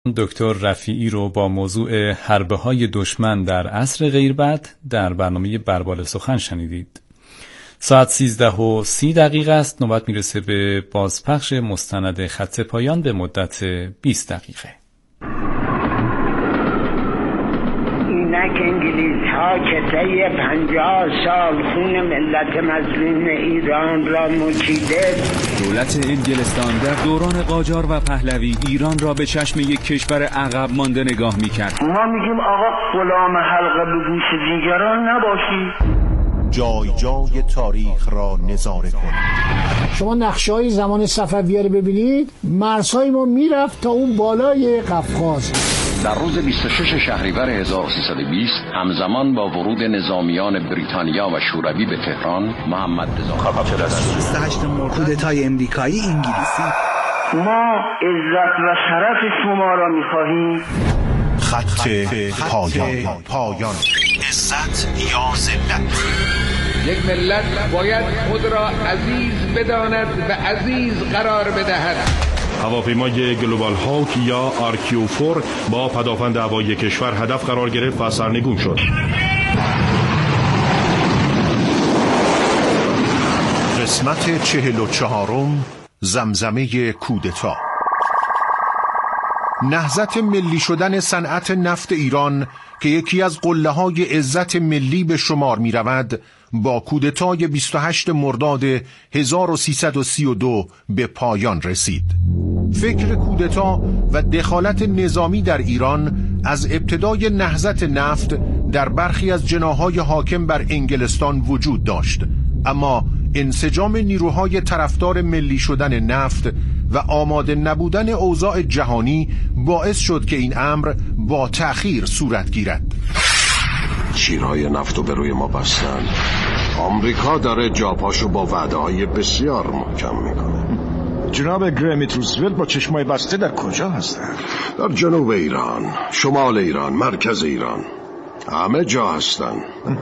دکتر رفیعی رو با موضوع حربه‌های دشمن در عصر غیربعد در برنامه بربال سخن شنیدید. ساعت 13:30 است. نوبت میرسه به بازپخش مستند خط پایان به مدت 20 دقیقه. اینک انگلیس ها که طی 50 سال خون ملت مظلوم ایران را مچیده، دولت انگلستان در دوران قاجار و پهلوی ایران را به چشم یک کشور عقب مانده نگاه میکرد. ما میگیم آقا غلام حلقه به گوش دیگران نباشی. جای جای تاریخ را نظاره کنید. شما نقشه‌های زمان صفویه رو ببینید، مرزهای ما میرفت تا اون بالای قفقاز. در روز 26 شهریور 1320 همزمان با ورود نظامیان بریتانیا و شوروی به تهران، محمد رضا 28 مرداد کودتای امریکایی انگلیسی. ما عزت و شرف شما را می‌خواهیم. خط پایان. عزت یا ذلت. یک ملت باید خود را عزیز بداند و عزیز قرار بدهد. هواپیمای گلوبال هاوک یا آرکیوفور با پدافند هوایی کشور هدف قرار گرفت و سرنگون شد. قسمت 44 زمزمه کودتا. نهضت ملی شدن صنعت نفت ایران که یکی از قله‌های عزت ملی به شمار می رود، با کودتای 28 مرداد 1332 به پایان رسید. فکر کودتا و دخالت نظامی در ایران از ابتدای نهضت نفت در برخی از جناح‌های حاکم بر انگلستان وجود داشت، اما انسجام نیروهای طرفدار ملی شدن نفت و آماده نبودن اوضاع جهانی باعث شد که این امر با تأخیر صورت گیرد. شیرهای نفتو به روی ما بستن. آمریکا داره جاپاشو با وعده‌های بسیار محکم میکنه. جناب گرامیت روزولت با چشمای بسته در کجا هستن؟ در جنوب ایران، شمال ایران، مرکز ایران، همه جا هستن.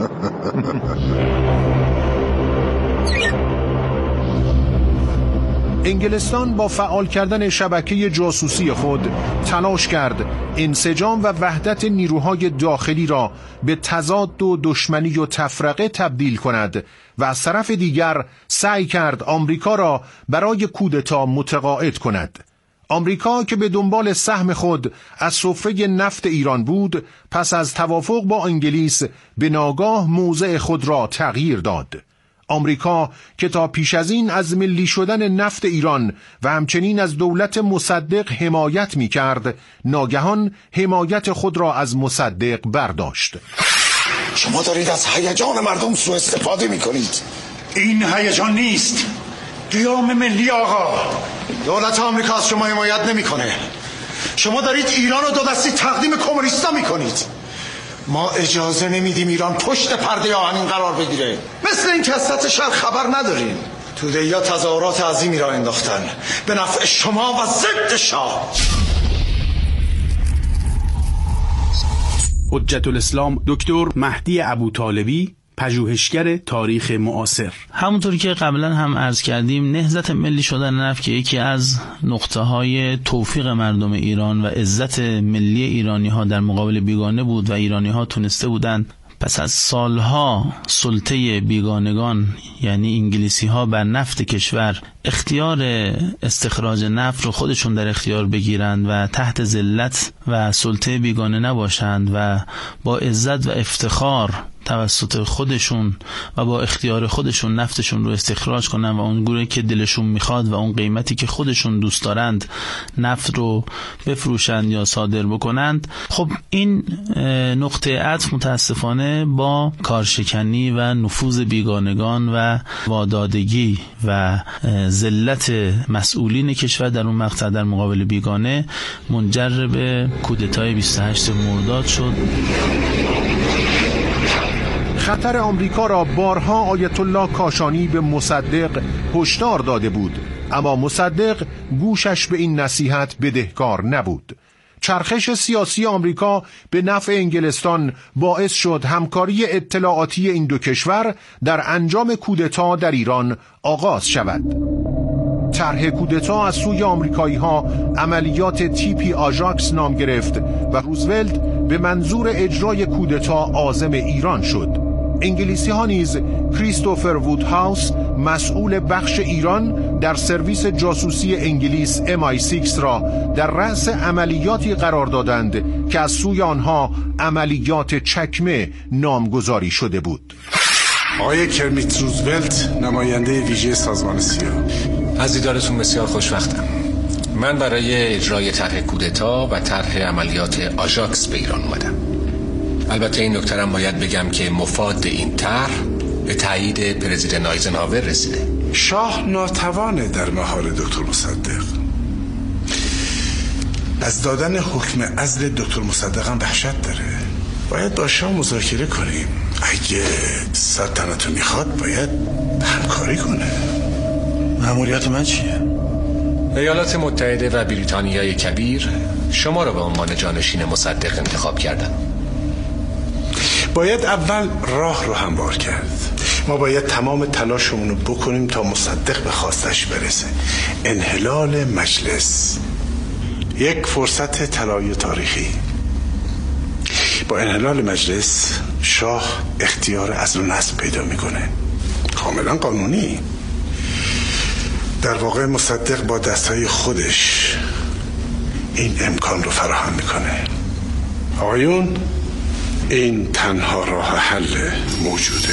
انگلستان با فعال کردن شبکه جاسوسی خود تلاش کرد انسجام و وحدت نیروهای داخلی را به تضاد و دشمنی و تفرقه تبدیل کند و از طرف دیگر سعی کرد آمریکا را برای کودتا متقاعد کند. آمریکا که به دنبال سهم خود از سفره نفت ایران بود، پس از توافق با انگلیس به ناگاه موضع خود را تغییر داد. آمریکا که تا پیش از این از ملی شدن نفت ایران و همچنین از دولت مصدق حمایت می کرد، ناگهان حمایت خود را از مصدق برداشت. شما دارید از هیجان مردم سوء استفاده می کنید. این هیجان نیست، قیام ملی. آقا، دولت آمریکا از شما حمایت نمی کنه. شما دارید ایران رو دو دستی تقدیم کمونیستا می کنید. ما اجازه نمیدیم ایران پشت پرده آهنین قرار بگیره. مثل این که از سطح شهر خبر ندارین. توده‌ها تظاهرات عظیمی را انداختن به نفع شما و ضد شاه. حجت الاسلام دکتر مهدی ابوطالبی، پژوهشگر تاریخ معاصر. همونطوری که قبلا هم عرض کردیم، نهضت ملی شدن نفت که یکی از نقطه‌های توفیق مردم ایران و عزت ملی ایرانی‌ها در مقابل بیگانه بود و ایرانی‌ها تونسته بودند پس از سالها سلطه بیگانگان یعنی انگلیسی‌ها بر نفت کشور اختیار استخراج نفت رو خودشون در اختیار بگیرند و تحت ذلت و سلطه بیگانه نباشند و با عزت و افتخار توسط خودشون و با اختیار خودشون نفتشون رو استخراج کنن و اون گونه که دلشون میخواد و اون قیمتی که خودشون دوست دارند نفت رو بفروشند یا صادر بکنند. خب این نقطه عطف متاسفانه با کارشکنی و نفوذ بیگانگان و وادادگی و ذلت مسئولین کشور در اون مقطع در مقابل بیگانه منجر به کودتای 28 مرداد شد. خطر آمریکا را بارها آیت الله کاشانی به مصدق هشدار داده بود، اما مصدق گوشش به این نصیحت بدهکار نبود. چرخش سیاسی آمریکا به نفع انگلستان باعث شد همکاری اطلاعاتی این دو کشور در انجام کودتا در ایران آغاز شود. طرح کودتا از سوی آمریکایی‌ها عملیات تیپی آژاکس نام گرفت و روزولت به منظور اجرای کودتا عازم ایران شد. انگلیسی‌ها نیز کریستوفر وودهاوس مسئول بخش ایران در سرویس جاسوسی انگلیس MI6 را در رأس عملیاتی قرار دادند که از سوی آنها عملیات چکمه نامگذاری شده بود. آقای کرمیت روزولت، نماینده ویژه سازمان سیا. از دیدارتون بسیار خوشوقتم. من برای اجرای طرح کودتا و طرح عملیات آژاکس به ایران اومدم. البته این نکته‌ام باید بگم که مفاد این طرح به تایید پرزیدنت آیزنهاور رسیده. شاه ناتوانه در مهار دکتر مصدق. از دادن حکم عزل دکتر مصدق هم وحشت داره. باید با شاه مذاکره کنیم. اگه سلطنتو میخواد باید همکاری کنه. مأموریت من چیه؟ ایالات متحده و بریتانیای کبیر شما رو به عنوان جانشین مصدق انتخاب کردن. باید اول راه رو هموار کرد. ما باید تمام تلاشمون رو بکنیم تا مصدق به خواستش برسه. انحلال مجلس یک فرصت طلایی تاریخی. با انحلال مجلس شاه اختیار عزل و نصب پیدا میکنه، کاملا قانونی. در واقع مصدق با دستهای خودش این امکان رو فراهم میکنه. آقایون، این تنها راه حل موجوده.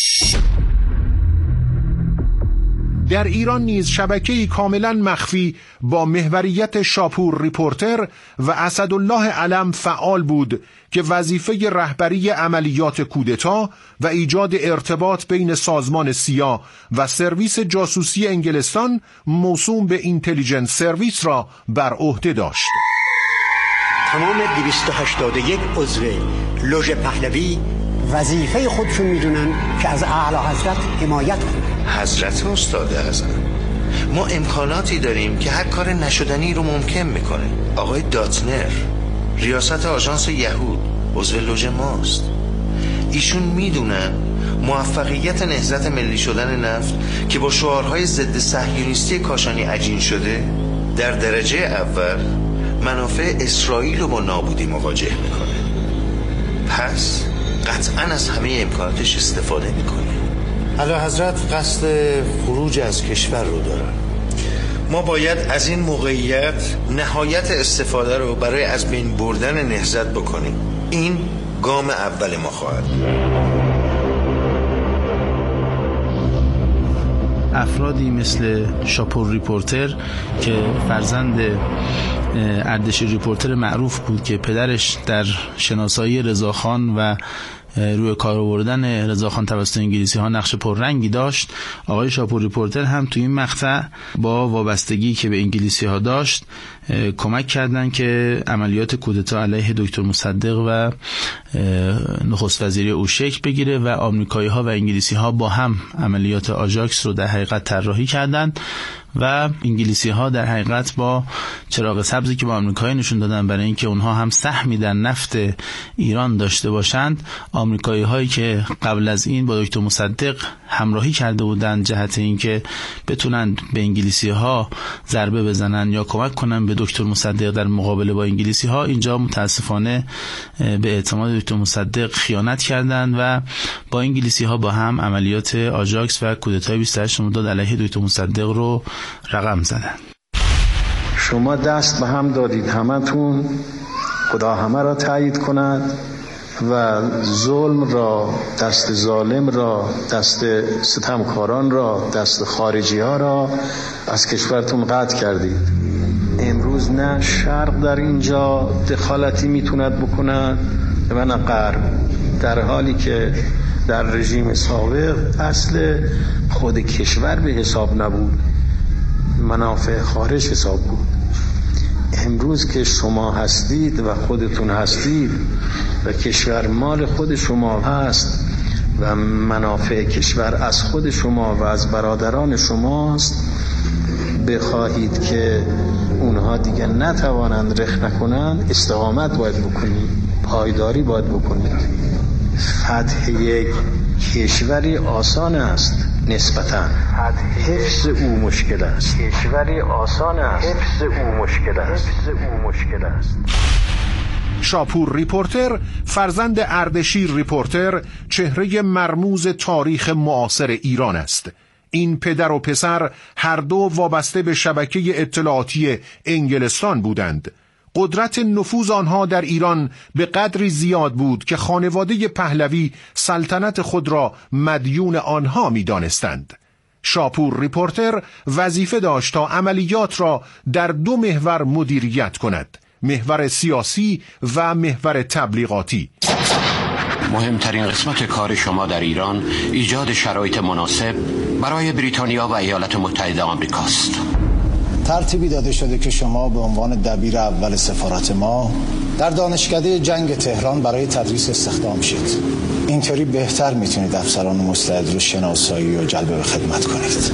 در ایران نیز شبکه‌ای کاملا مخفی با محوریت شاپور ریپورتر و اسدالله علم فعال بود که وظیفه رهبری عملیات کودتا و ایجاد ارتباط بین سازمان سیا و سرویس جاسوسی انگلستان موسوم به اینتلیجنس سرویس را بر عهده داشت. تمام 281 عضو لوژ پهلوی وظیفه خودشون میدونن که از اعلی حضرت حمایت کنن. حضرت استاد اعظم، ما امکاناتی داریم که هر کار نشدنی رو ممکن میکنه. آقای داتنر ریاست آژانس یهود عضو لوژ ماست. ایشون میدونن موفقیت نهضت ملی شدن نفت که با شعارهای ضد صهیونیستی کاشانی عجین شده در درجه اول منافع اسرائیل رو با نابودی مواجه میکنه. پس قطعا از همه امکاناتش استفاده میکنه. اعلی حضرت قصد خروج از کشور رو دارن. ما باید از این موقعیت نهایت استفاده رو برای از بین بردن نهضت بکنیم. این گام اول ما خواهد. افرادی مثل شاپور ریپورتر که فرزند اردشیر ریپورتر معروف بود که پدرش در شناسایی رضاخان و روی کار آوردن رضاخان توسط انگلیسی ها نقش پررنگی داشت، آقای شاپور ریپورتر هم توی این مقطع با وابستگی که به انگلیسی ها داشت کمک کردند که عملیات کودتا علیه دکتر مصدق و نخست وزیری او شکل بگیره و آمریکایی ها و انگلیسی ها با هم عملیات آژاکس رو در حقیقت طراحی کردند و انگلیسی ها در حقیقت با چراغ سبزی که با آمریکایی نشون دادن برای اینکه اونها هم سهمی در نفت ایران داشته باشند، آمریکایی هایی که قبل از این با دکتر مصدق همراهی کرده بودند جهت اینکه بتونن به انگلیسی ها ضربه بزنن یا کمک کنن به دکتر مصدق در مقابله با انگلیسی ها، اینجا متاسفانه به اعتماد دکتر مصدق خیانت کردند و با انگلیسی ها با هم عملیات آژاکس و کودتای 28 مرداد علیه دکتر مصدق رو رقم زدن. شما دست به هم دادید، همتون، خدا همه را تایید کند و ظلم را، دست ظالم را، دست ستمکاران را، دست خارجی ها را از کشورتون قطع کردید. امروز نه شرق در اینجا دخالتی میتوند بکند و نه غرب، در حالی که در رژیم سابق اصل خود کشور به حساب نبود، منافع خارج حساب بود. امروز که شما هستید و خودتون هستید و کشور مال خود شما هست و منافع کشور از خود شما و از برادران شماست، بخواهید که اونها دیگه نتوانند رخ نکنند، استقامت باید بکنید، پایداری باید بکنید. فتح یک کشوری آسان است، نسبتاً حفظ او مشکل است. کشوری آسان است، حفظ او مشکل است. شاپور ریپورتر، فرزند اردشیر ریپورتر، چهره مرموز تاریخ معاصر ایران است. این پدر و پسر هر دو وابسته به شبکه اطلاعاتی انگلستان بودند. قدرت نفوذ آنها در ایران به قدری زیاد بود که خانواده پهلوی سلطنت خود را مدیون آنها می دانستند. شاپور ریپورتر وظیفه داشت تا عملیات را در دو محور مدیریت کند: محور سیاسی و محور تبلیغاتی. مهمترین قسمت کار شما در ایران ایجاد شرایط مناسب برای بریتانیا و ایالات متحده آمریکاست. ترتیبی داده شده که شما به عنوان دبیر اول سفارت ما در دانشکده جنگ تهران برای تدریس استخدام شید. اینطوری بهتر میتونید افسران مستعد رو شناسایی و جلب به خدمت کنید.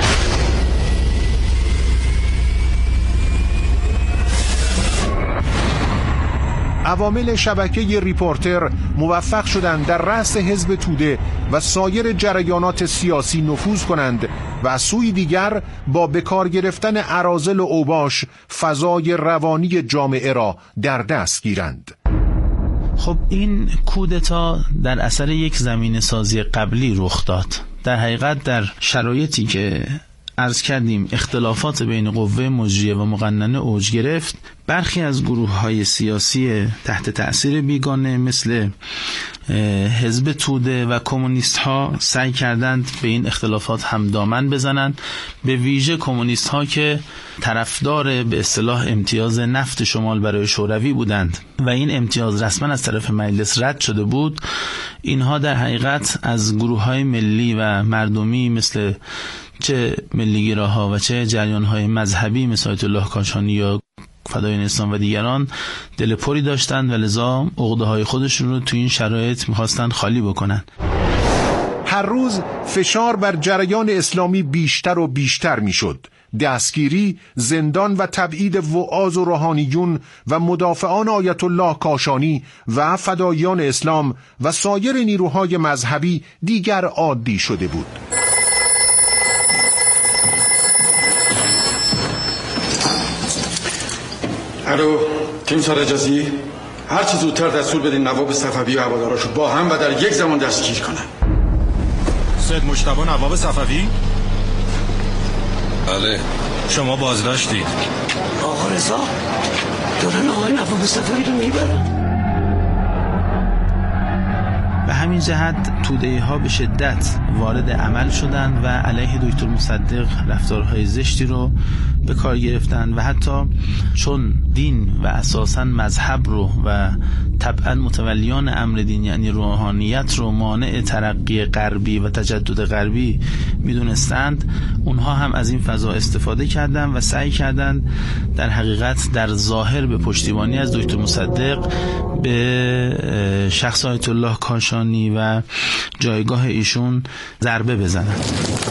عوامل شبکه ریپورتر موفق شدند در رأس حزب توده و سایر جریانات سیاسی نفوذ کنند و از سوی دیگر با بکار گرفتن اراذل و اوباش فضای روانی جامعه را در دست گیرند. خب این کودتا در اثر یک زمینه سازی قبلی رخ داد. در حقیقت در شرایطی که عرض کردیم اختلافات بین قوه مجریه و مقننه اوج گرفت، برخی از گروه‌های سیاسی تحت تأثیر بیگانه مثل حزب توده و کمونیست‌ها سعی کردند به این اختلافات هم دامن بزنند، به ویژه کمونیست‌ها که طرفدار به اصطلاح امتیاز نفت شمال برای شوروی بودند و این امتیاز رسما از طرف مجلس رد شده بود. اینها در حقیقت از گروه‌های ملی و مردمی مثل چه ملیگراها و چه جریان‌های مذهبی مثل آیت الله کاشانی یا فدایان اسلام و دیگران دل پری داشتند و لذا عقده‌های خودشون رو تو این شرایط می‌خواستند خالی بکنن. هر روز فشار بر جریان اسلامی بیشتر و بیشتر می‌شد. دستگیری، زندان و تبعید وعاظ و روحانیون و مدافعان آیت الله کاشانی و فدایان اسلام و سایر نیروهای مذهبی دیگر عادی شده بود. الو، تیم سارجازی، هر چه زودتر دستور بدین نواب صفوی و هواداراشو با هم و در یک زمان دستگیر کنن. سید مجتبی نواب صفوی؟ بله. شما بازداشتید. آقا رضا دارن آقای نواب صفوی رو میبرن. به همین جهت توده‌ها به شدت وارد عمل شدند و علیه دکتر مصدق رفتارهای زشتی رو به کار گرفتند و حتی چون دین و اساساً مذهب رو و طبعاً متولیان امر دین یعنی روحانیت رو مانع ترقی غربی و تجدد غربی میدونستند، اونها هم از این فضا استفاده کردند و سعی کردند در حقیقت در ظاهر به پشتیبانی از دکتر مصدق به شخص آیت الله کاشانی و جایگاه ایشون ضربه بزنند.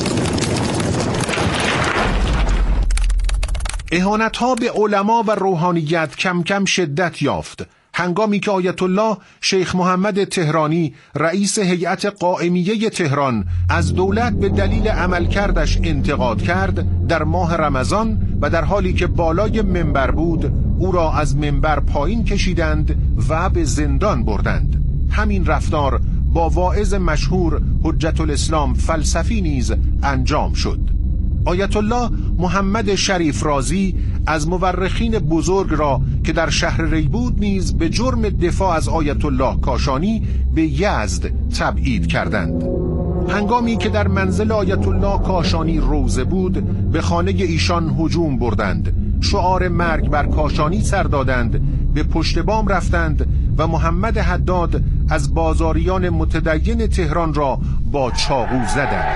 اهانت‌ها به علما و روحانیت کم کم شدت یافت. هنگامی که آیت الله شیخ محمد تهرانی رئیس هیئت قائمیه تهران از دولت به دلیل عملکردش انتقاد کرد، در ماه رمضان و در حالی که بالای منبر بود او را از منبر پایین کشیدند و به زندان بردند. همین رفتار با واعظ مشهور حجت الاسلام فلسفی نیز انجام شد. آیت الله محمد شریف رازی از مورخین بزرگ را که در شهر ری بود نیز به جرم دفاع از آیت الله کاشانی به یزد تبعید کردند. هنگامی که در منزل آیت الله کاشانی روزه بود به خانه ایشان هجوم بردند، شعار مرگ بر کاشانی سر دادند، به پشت بام رفتند و محمد حداد از بازاریان متدین تهران را با چاقو زدند.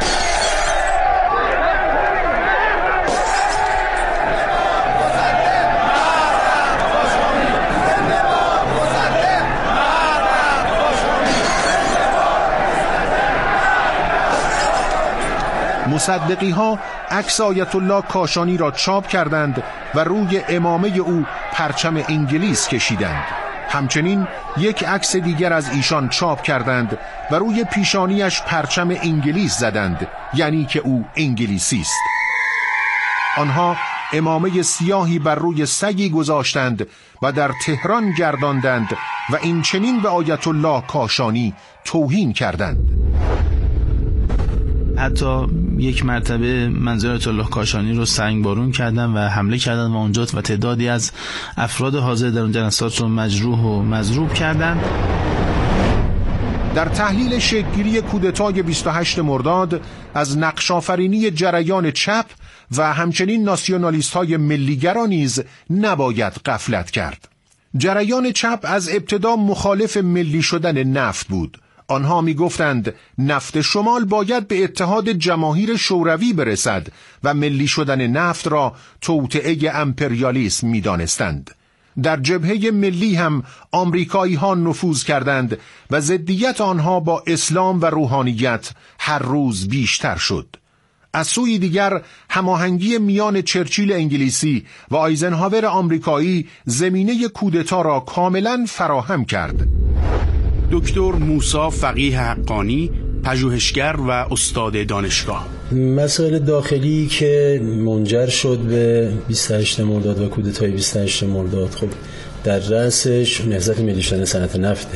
مصدقی ها عکس آیت الله کاشانی را چاپ کردند و روی عمامه او پرچم انگلیس کشیدند. همچنین یک عکس دیگر از ایشان چاپ کردند و روی پیشانیش پرچم انگلیس زدند، یعنی که او انگلیسی است. آنها عمامه سیاهی بر روی سگی گذاشتند و در تهران گرداندند و این چنین به آیت الله کاشانی توهین کردند. حتی یک مرتبه منزل آیت الله کاشانی رو سنگبارون کردن و حمله کردن و اونجا و تعدادی از افراد حاضر در اون جلسات رو مجروح و مضروب کردن. در تحلیل شکل‌گیری کودتای 28 مرداد از نقش‌آفرینی جریان چپ و همچنین ناسیونالیست‌های ملیگرا نیز نباید غفلت کرد. جریان چپ از ابتدا مخالف ملی شدن نفت بود. آنها می گفتند نفت شمال باید به اتحاد جماهیر شوروی برسد و ملی شدن نفت را توطئه امپریالیسم می دانستند. در جبهه ملی هم آمریکایی ها نفوذ کردند و ضدیت آنها با اسلام و روحانیت هر روز بیشتر شد. از سوی دیگر هماهنگی میان چرچیل انگلیسی و آیزنهاور آمریکایی زمینه کودتا را کاملا فراهم کرد. دکتر موسی فقیه حقانی، پژوهشگر و استاد دانشگاه. مسائل داخلی که منجر شد به 28 مرداد و کودتای 28 مرداد، خب در رأسش نهضت ملی شدن صنعت نفته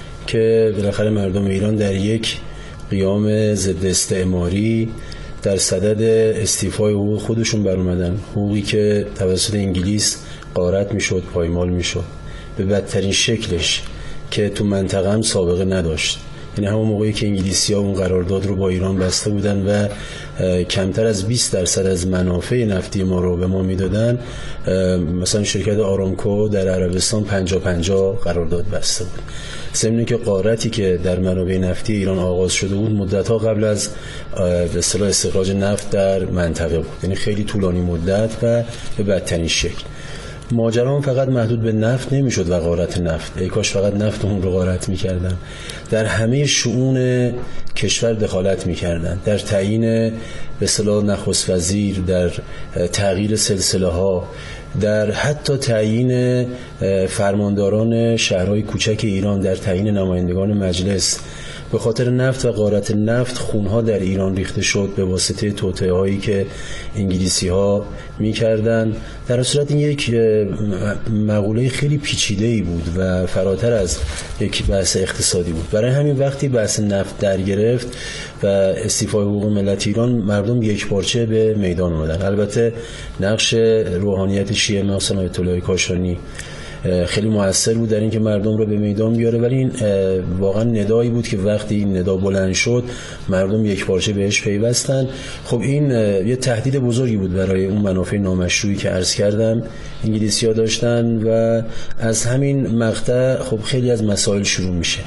که بالاخره مردم ایران در یک قیام ضد استعماری در صدد استیفای حقوق خودشون بر اومدن، حقوقی که توسط انگلیس غارت میشد، پایمال میشد به بدترین شکلش که تو منطقه هم سابقه نداشت. یعنی همون موقعی که انگلیسی‌ها اون قرارداد رو با ایران بسته بودن و کمتر از 20% از منافع نفتی ما رو به ما میدادن، مثلا شرکت آرامکو در عربستان 50-50 قرارداد بسته بود. ضمن که غارتی که در منابع نفتی ایران آغاز شده بود مدت‌ها قبل از به اصطلاح استخراج نفت در منطقه بود، یعنی خیلی طولانی مدت و به بدترین شکل. ماجرا هم فقط محدود به نفت نمیشد و غارت نفت، ای کاش فقط نفت اون رو غارت میکردن، در همه شؤون کشور دخالت میکردن، در تعیین به اصطلاح نخست وزیر، در تغییر سلسله ها، در حتی تعیین فرمانداران شهرهای کوچک ایران، در تعیین نمایندگان مجلس. به خاطر نفت و غارت نفت خونها در ایران ریخته شد به واسطه توطئه هایی که انگلیسی ها میکردن. در صورت این یک مقوله خیلی پیچیده‌ای بود و فراتر از یک بحث اقتصادی بود. برای همین وقتی بحث نفت در گرفت و استیفای حقوق ملت ایران، مردم یک پارچه به میدان اومدن. البته نقش روحانیت شیعه مثلا آیت الله کاشانی خیلی موثر بود در اینکه مردم رو به میدان بیاره، ولی این واقعا ندایی بود که وقتی این ندا بلند شد مردم یک پارچه بهش پیوستن. خب این یه تهدید بزرگی بود برای اون منافع نامشروعی که عرض کردم انگلیسی‌ها داشتن و از همین مقطع خب خیلی از مسائل شروع میشه.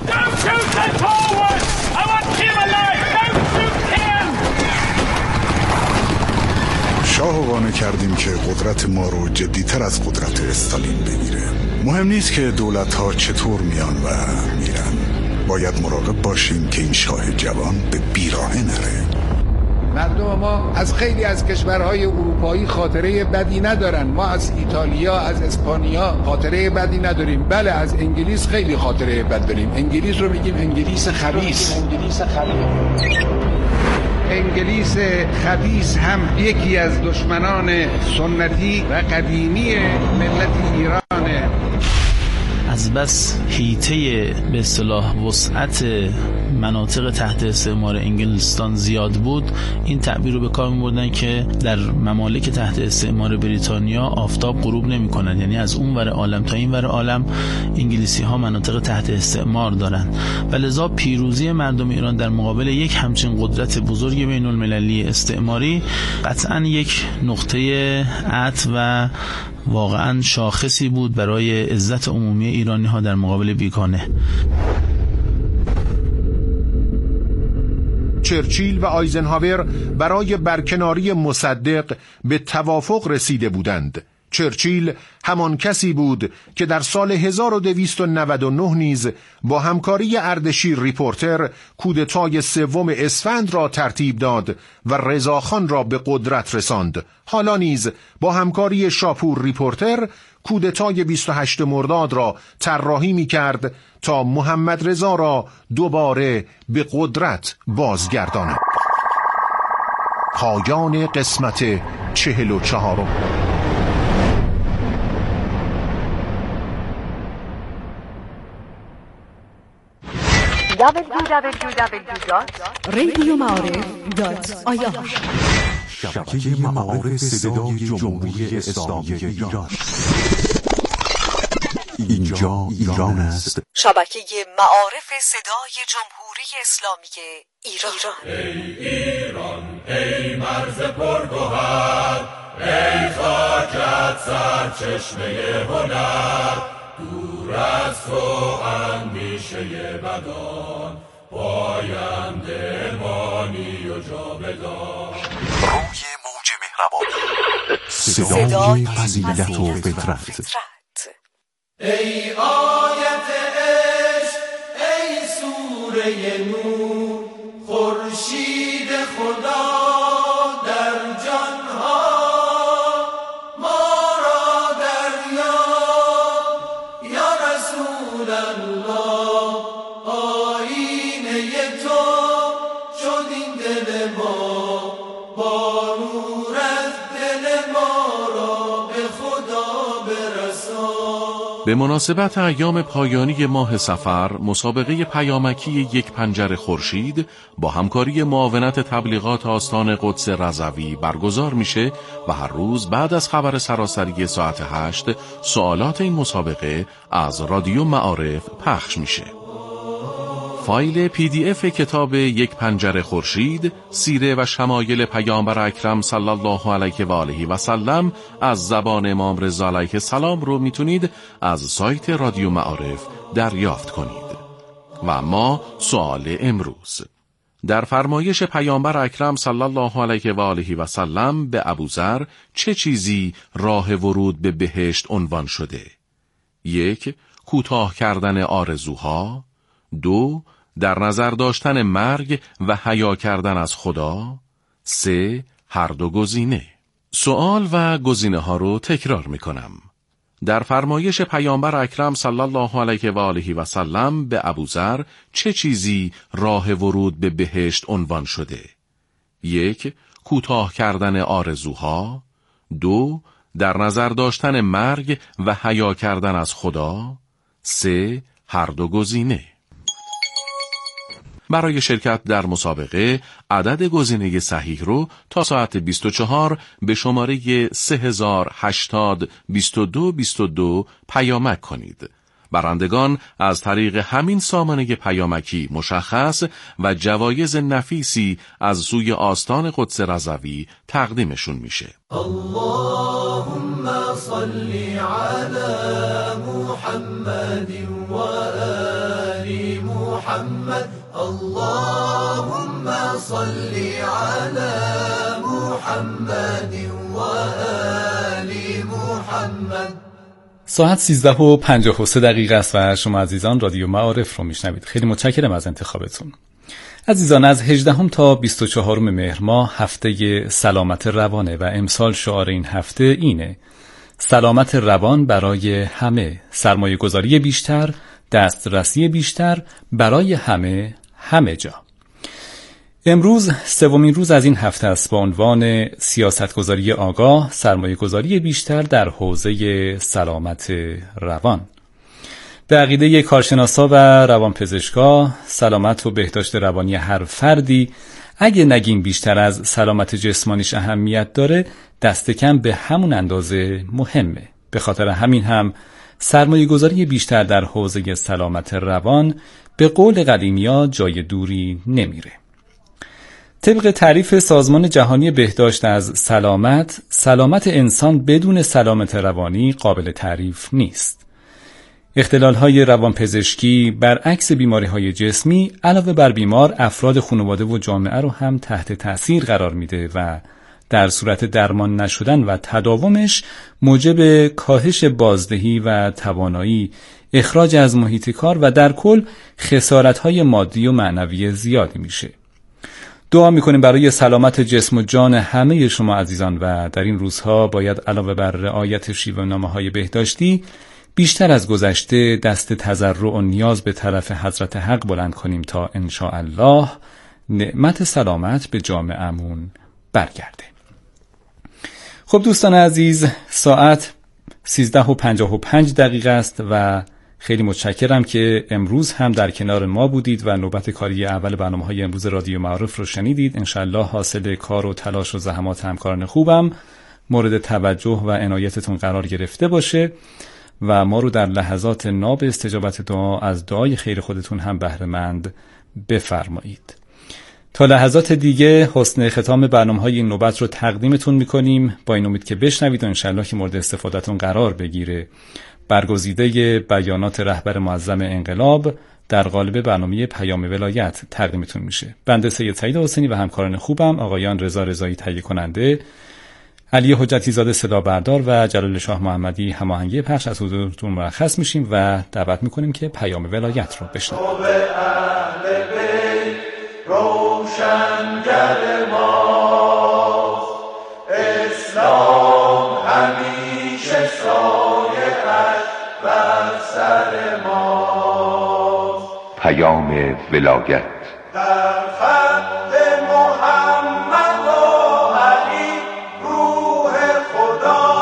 شاه قانع کردیم که قدرت ما رو جدی‌تر از قدرت استالین بگیره. مهم نیست که دولت‌ها چطور میان و میرن، باید مراقب باشیم که این شاه جوان به بیراهه نره. مردم ما از خیلی از کشورهای اروپایی خاطره بدی ندارن. ما از ایتالیا، از اسپانیا خاطره بدی نداریم. بله از انگلیس خیلی خاطره بد داریم. انگلیس رو میگیم انگلیس خبیث. انگلیس خبیث هم یکی از دشمنان سنتی و قدیمی ملت ایرانه. از بس حیطه به اصطلاح وسعت مناطق تحت استعمار انگلستان زیاد بود، این تعبیر رو به کار می‌بردن که در ممالک تحت استعمار بریتانیا آفتاب غروب نمی‌کنند، یعنی از اون ور عالم تا این ور عالم انگلیسی‌ها مناطق تحت استعمار دارند و لذا پیروزی مردم ایران در مقابل یک همچین قدرت بزرگ بین‌المللی استعماری قطعاً یک نقطه عطف و واقعاً شاخصی بود برای عزت عمومی ایرانی‌ها در مقابل بیگانه. چرچیل و آیزنهاور برای برکناری مصدق به توافق رسیده بودند. چرچیل همان کسی بود که در سال 1299 نیز با همکاری اردشیر ریپورتر کودتای 3 اسفند را ترتیب داد و رضاخان را به قدرت رساند. حالا نیز با همکاری شاپور ریپورتر کودتای 28 مرداد را طراحی می‌کرد تا محمد رضا را دوباره به قدرت بازگرداند. پایان قسمت 44. www.radiomعارف.ir شبکه معارف صدای جمهوری اسلامی ایران. اینجا ایران است. شبکه معارف صدای جمهوری اسلامی ایران. ای ایران، ای مرز پرگوهر، ای خاکت سرچشمه هنر، دور از تو اندیشه بدان، پاینده مانی و جاودان. روی موج مهربانی، صدای فضیلت و فطرت. ای آیت عشق، ای سوره نور، خورشید خدا در جانها، ما را دریاب یا رسول الله، آینه تو شد این دل ما، با نور از دل ما را به خدا برسان. به مناسبت ایام پایانی ماه صفر، مسابقه پیامکی یک پنجره خورشید با همکاری معاونت تبلیغات آستان قدس رضوی برگزار میشه و هر روز بعد از خبر سراسری ساعت 8 سوالات این مسابقه از رادیو معارف پخش میشه. فایل PDF کتاب یک پنجره خورشید، سیره و شمایل پیامبر اکرم صلی الله علیه و آله و سلم از زبان امام رضا علیه السلام رو میتونید از سایت رادیو معارف دریافت کنید. و اما سوال امروز: در فرمایش پیامبر اکرم صلی الله علیه و آله و سلم به ابوذر چه چیزی راه ورود به بهشت عنوان شده؟ 1. کوتاه کردن آرزوها. 2. در نظر داشتن مرگ و حیا کردن از خدا. 3. هر دو گزینه. سوال و گزینه ها رو تکرار می کنم. در فرمایش پیامبر اکرم صلی الله علیه و آله و سلم به ابوذر چه چیزی راه ورود به بهشت عنوان شده؟ 1. کوتاه کردن آرزوها. 2. در نظر داشتن مرگ و حیا کردن از خدا. 3. هر دو گزینه. برای شرکت در مسابقه عدد گزینه صحیح رو تا ساعت 24 به شماره 30802222 پیامک کنید. برندگان از طریق همین سامانه پیامکی مشخص و جوایز نفیسی از سوی آستان قدس رضوی تقدیمشون میشه. اللهم صل علی محمد و آل محمد. اللهم صل علی محمد و آل محمد. ساعت 13:53 است و شما عزیزان رادیو معارف رو میشنوید. خیلی متشکرم از انتخابتون. عزیزان، از 18 تا 24 مهر ماه هفته سلامت روانه و امسال شعار این هفته اینه: سلامت روان برای همه، سرمایه گذاری بیشتر، دسترسی بیشتر برای همه، همه جا. امروز سومین روز از این هفته است با عنوان سیاستگذاری آگاه، سرمایه گذاری بیشتر در حوزه سلامت روان. به عقیده کارشناسا و روانپزشکا، سلامت و بهداشت روانی هر فردی اگه نگیم بیشتر از سلامت جسمانیش اهمیت داره، دست کم به همون اندازه مهمه. به خاطر همین هم سرمایه گذاری بیشتر در حوزه سلامت روان به قول قدیمیا جای دوری نمیره. طبق تعریف سازمان جهانی بهداشت از سلامت انسان بدون سلامت روانی قابل تعریف نیست. اختلال‌های روانپزشکی برعکس بیماری‌های جسمی علاوه بر بیمار، افراد خانواده و جامعه رو هم تحت تأثیر قرار میده و در صورت درمان نشدن و تداومش موجب کاهش بازدهی و توانایی، اخراج از محیط کار و در کل خسارت‌های مادی و معنوی زیادی میشه. دعا میکنیم برای سلامت جسم و جان همه شما عزیزان و در این روزها باید علاوه بر رعایت شیوه‌نامه‌های بهداشتی بیشتر از گذشته دست تضرع و نیاز به طرف حضرت حق بلند کنیم تا انشاءالله نعمت سلامت به جامعه‌مون برگرده. خب دوستان عزیز، ساعت 13:55 است و خیلی متشکرم که امروز هم در کنار ما بودید و نوبت کاری اول برنامه‌های امروز رادیو معارف رو شنیدید. انشالله حاصل کار و تلاش و زحمات همکاران خوبم مورد توجه و عنایتتون قرار گرفته باشه و ما رو در لحظات ناب استجابت دعا از دعای خیر خودتون هم بهره مند بفرمایید. تا لحظات دیگه حسن ختام برنامه‌های این نوبت رو تقدیمتون می‌کنیم با این امید که بشنوید و انشالله که مورد استفادهتون قرار بگیره. برگزیده بیانات رهبر معظم انقلاب در قالب برنامه پیام ولایت تقدیمتون میشه. بنده سید سعید حسینی و همکاران خوبم آقایان رضا رضایی تهیه کننده، علی حجتی زاده صدا بردار و جلال شاه محمدی هماهنگی پخش از حضورتون مرخص میشیم و دعوت میکنیم که پیام ولایت رو بشنوید. روشنگر ماست اسلام، همیشه سایه‌اش بر سر ماست. پیام ولایت در خط محمد و علی روح خدا،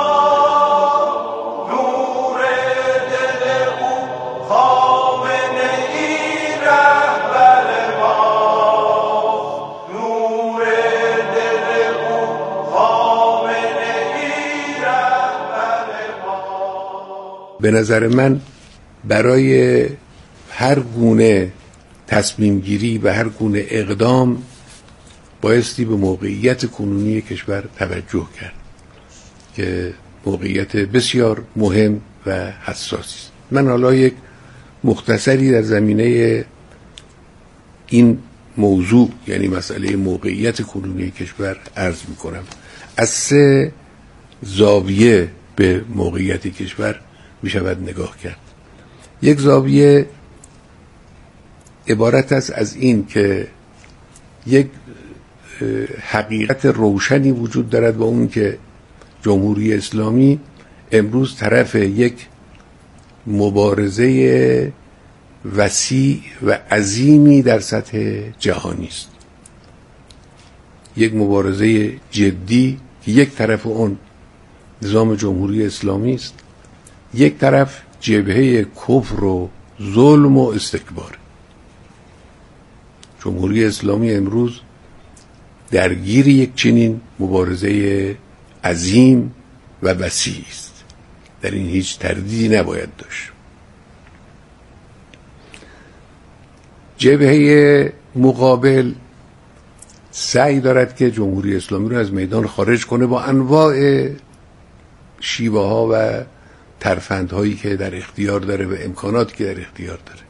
نور دل او خامنه ای رهبر ماست. نور دل او خامنه ای رهبر ماست. به نظر من برای هر گونه تصمیم گیری و هر گونه اقدام بایستی به موقعیت کنونی کشور توجه کرد که موقعیت بسیار مهم و حساسی است. من حالا یک مختصری در زمینه این موضوع یعنی مسئله موقعیت کنونی کشور عرض می کنم. از 3 زاویه به موقعیت کشور می شود نگاه کرد. یک زاویه عبارت است از این که یک حقیقت روشنی وجود دارد و اون که جمهوری اسلامی امروز طرف یک مبارزه وسیع و عظیمی در سطح جهانی است. یک مبارزه جدی که یک طرف اون نظام جمهوری اسلامی است، یک طرف جبهه کفر و ظلم و استکبار. جمهوری اسلامی امروز درگیر یک چنین مبارزه عظیم و وسیع است. در این هیچ تردیدی نباید داشت. جبهه مقابل سعی دارد که جمهوری اسلامی رو از میدان خارج کنه با انواع شیوه ها و ترفندهایی که در اختیار داره و امکاناتی که در اختیار داره،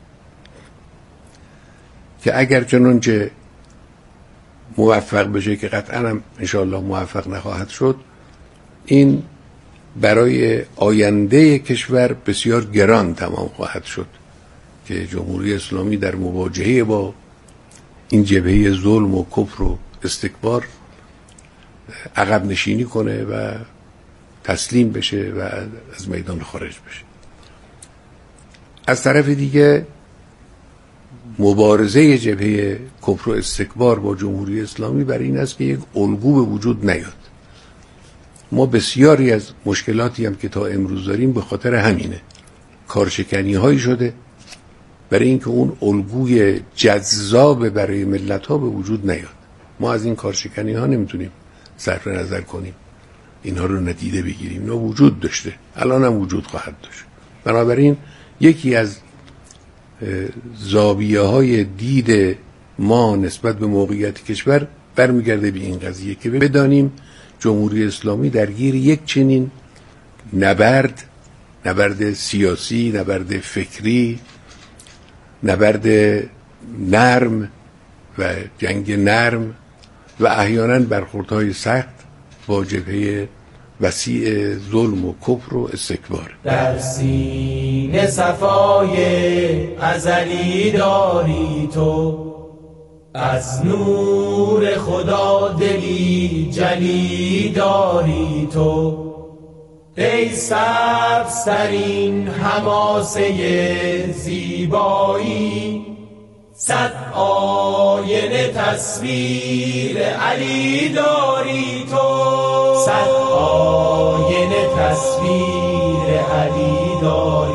که اگر چنانچه موفق بشه که قطعا هم انشاءالله موفق نخواهد شد، این برای آینده کشور بسیار گران تمام خواهد شد که جمهوری اسلامی در مواجهه با این جبهه ظلم و کفر و استکبار عقب نشینی کنه و تسلیم بشه و از میدان خارج بشه. از طرف دیگه مبارزه جبهه کفر و استکبار با جمهوری اسلامی برای این است که یک الگو به وجود نیاد. ما بسیاری از مشکلاتی هم که تا امروز داریم به خاطر همینه، کارشکنی هایی شده برای اینکه اون الگوی جذاب برای ملت ها به وجود نیاد. ما از این کارشکنی ها نمیتونیم صرف نظر کنیم، اینها رو ندیده بگیریم. اینا وجود داشته، الان هم وجود خواهد داشت. بنابراین یکی از زاویه های دید ما نسبت به موقعیت کشور برمیگرده به این قضیه که بدانیم جمهوری اسلامی درگیر یک چنین نبرد سیاسی، نبرد فکری، نبرد نرم و جنگ نرم و احیانا برخوردهای سخت با جبهه وسیع ظلم و کفر و استکبار. در سینه صفای ازلی داری تو، از نور خدا دلی جلی داری تو، ای سبزترین حماسه زیبایی. صد آینه تصویر علی داری تو، صد آینه تصویر علی داری.